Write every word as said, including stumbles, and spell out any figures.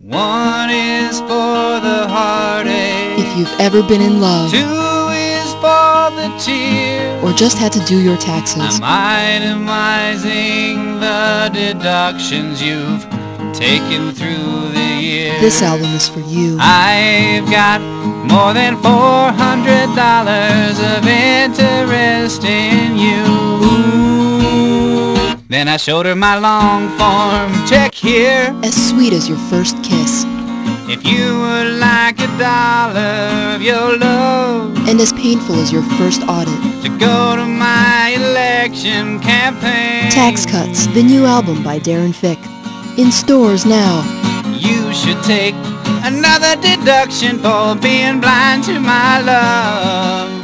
One is for the heartache. If you've ever been in love. Two is for the tears. Or just had to do your taxes. I'm itemizing the deductions you've taken through the years. This album is for you. I've got more than four hundred dollars of interest in you. Then I showed her my long form check here. As sweet as your first kiss. If you would like a dollar of your love. And as painful as your first audit. To go to my election campaign. Tax Cuts, the new album by Darren Fick. In stores now. You should take another deduction for being blind to my love.